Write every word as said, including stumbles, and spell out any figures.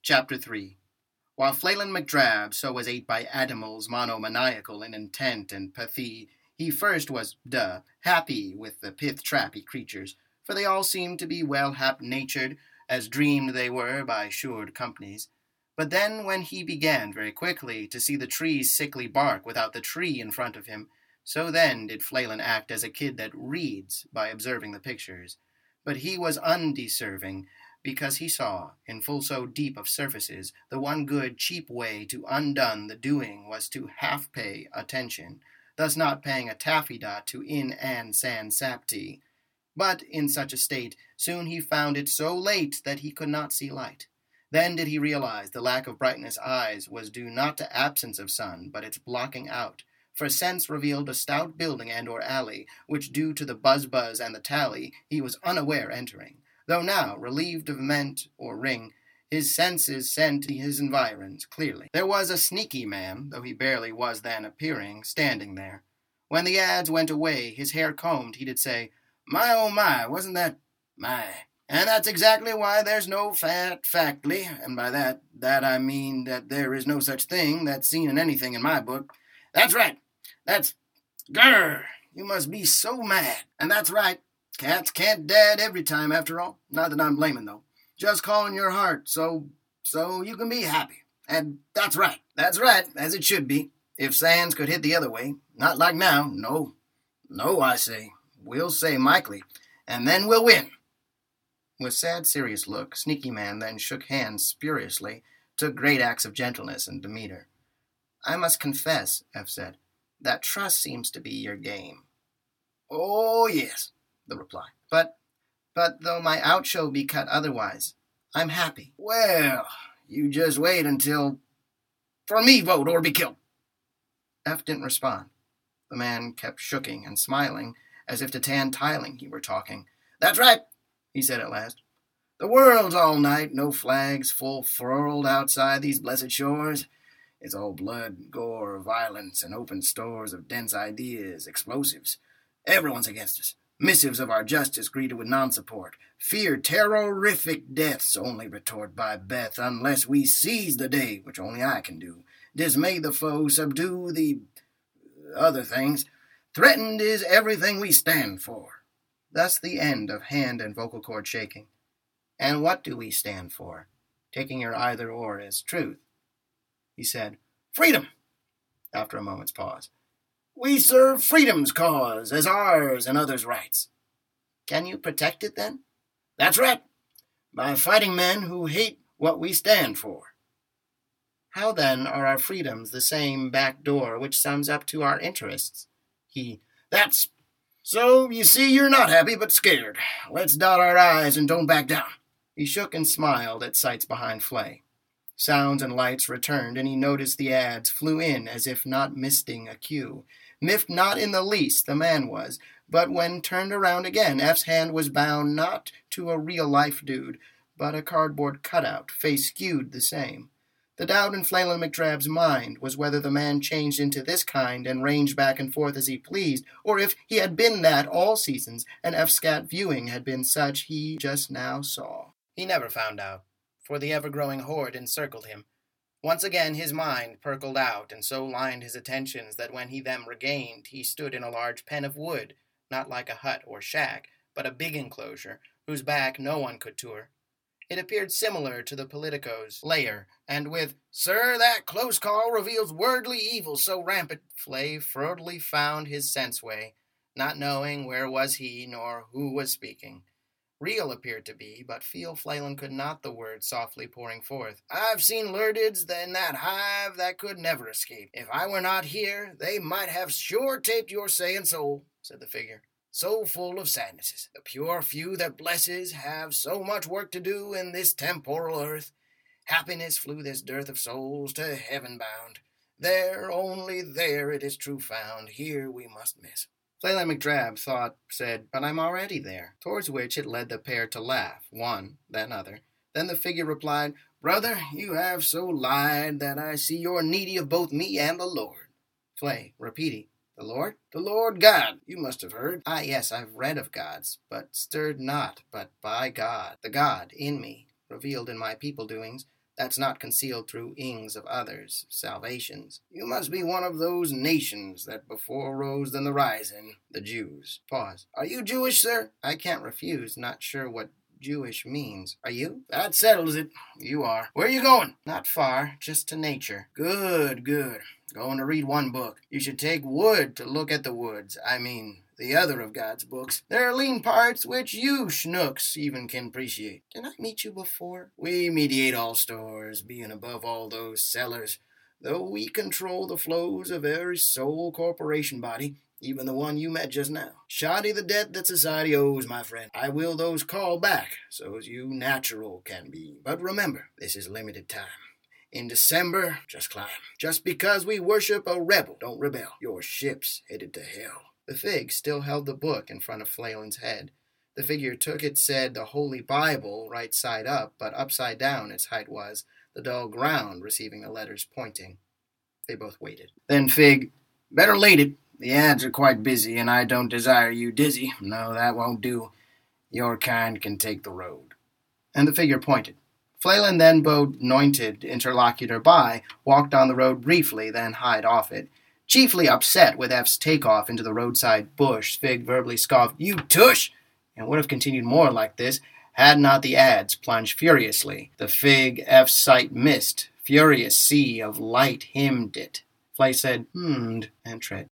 Chapter three. While Fleylin McDrab so was ate by animals monomaniacal in intent and pathy, he first was, duh, happy with the pith-trappy creatures, for they all seemed to be well hap-natured, as dreamed they were by assured companies. But then when he began very quickly to see the trees sickly bark without the tree in front of him, so then did Fleylin act as a kid that reads by observing the pictures. But he was undeserving, because he saw, in full so deep of surfaces, the one good, cheap way to undone the doing was to half-pay attention, thus not paying a taffy-dot to in an san sapti. But in such a state, soon he found it so late that he could not see light. Then did he realize the lack of brightness eyes was due not to absence of sun, but its blocking out. For sense revealed a stout building and or alley, which due to the buzz-buzz and the tally, he was unaware entering. Though now, relieved of ment or ring, his senses sent his environs clearly. There was a sneaky man, though he barely was then appearing, standing there. When the ads went away, his hair combed, he did say, "My, oh my, wasn't that my? And that's exactly why there's no fat factly, and by that, that I mean that there is no such thing that's seen in anything in my book. That's right, that's, grrr, you must be so mad, and that's right. Cats can't dad every time, after all. Not that I'm blaming, though. Just calling your heart, so, so you can be happy. And that's right. That's right, as it should be. If sands could hit the other way. Not like now. No. No, I say. We'll say Mikely. And then we'll win." With sad, serious look, Sneaky Man then shook hands spuriously, took great acts of gentleness and demeanor. "I must confess," F said, "that trust seems to be your game." "Oh, yes," the reply. But, but though my outshow be cut otherwise, I'm happy." "Well, you just wait until, for me vote or be killed." F didn't respond. The man kept shooking and smiling, as if to Tan Tiling he were talking. "That's right," he said at last. "The world's all night, no flags full furled outside these blessed shores. It's all blood, gore, violence, and open stores of dense ideas, explosives. Everyone's against us. Missives of our justice greeted with non-support. Fear terrorific deaths only retort by Beth, unless we seize the day, which only I can do. Dismay the foe, subdue the other things. Threatened is everything we stand for." Thus the end of hand and vocal cord shaking. "And what do we stand for?" Taking your either or as truth. He said, "Freedom," after a moment's pause. "We serve freedom's cause, as ours and others' rights." "Can you protect it, then?" "That's right, by fighting men who hate what we stand for." "How, then, are our freedoms the same back door which sums up to our interests?" He, "That's so, you see, you're not happy but scared. Let's dot our I's and don't back down." He shook and smiled at sights behind Flay. Sounds and lights returned, and he noticed the ads flew in as if not misting a cue. Miffed not in the least, the man was, but when turned around again, F's hand was bound not to a real-life dude, but a cardboard cutout, face skewed the same. The doubt in Fleylin McDrab's mind was whether the man changed into this kind and ranged back and forth as he pleased, or if he had been that all seasons, and F's scat viewing had been such he just now saw. He never found out, for the ever-growing horde encircled him. Once again his mind perkled out, and so lined his attentions that when he them regained, he stood in a large pen of wood, not like a hut or shack, but a big enclosure, whose back no one could tour. It appeared similar to the Politico's lair, and with, "Sir, that close call reveals worldly evil so rampant," Flay furtively found his sense way, not knowing where was he nor who was speaking. Real appeared to be, but feel Fleylin could not the words softly pouring forth. "I've seen lurdids in that hive that could never escape. If I were not here, they might have sure taped your saying soul," said the figure. "So full of sadnesses. The pure few that blesses have so much work to do in this temporal earth. Happiness flew this dearth of souls to heaven bound. There, only there it is true found. Here we must miss." Fleylin McDrab thought, said, "But I'm already there," towards which it led the pair to laugh, one, then other. Then the figure replied, "Brother, you have so lied that I see you're needy of both me and the Lord." Flay, repeating, "The Lord?" "The Lord God, you must have heard." "Ah, yes, I've read of gods, but stirred not, but by God, the God in me, revealed in my people doings, that's not concealed through ings of others' salvations. You must be one of those nations that before rose than the rising, the Jews. Pause. Are you Jewish, sir? I can't refuse, not sure what Jewish means. Are you? That settles it. You are. Where are you going? Not far, just to nature. Good, good. Going to read one book. You should take Wood to look at the woods. I mean, the other of God's books. There are lean parts which you schnooks even can appreciate. Did I meet you before? We mediate all stores, being above all those sellers, though we control the flows of every sole corporation body, even the one you met just now. Shoddy the debt that society owes, my friend. I will those call back, so as you natural can be. But remember, this is limited time. In December, just climb. Just because we worship a rebel, don't rebel. Your ship's headed to hell. The fig still held the book in front of Phlelin's head. The figure took it, said the Holy Bible right side up, but upside down its height was, the dull ground receiving the letters pointing. They both waited. Then Fig, better late it. The ads are quite busy, and I don't desire you dizzy. No, that won't do. Your kind can take the road. And the figure pointed. Phelan then bode anointed interlocutor by, walked on the road briefly, then hied off it. Chiefly upset with F's takeoff into the roadside bush, Fig verbally scoffed, "You tush!" and would have continued more like this, had not the ads plunged furiously. The Fig F's sight missed, furious sea of light hemmed it. Flay said, "Hmmed," and tread.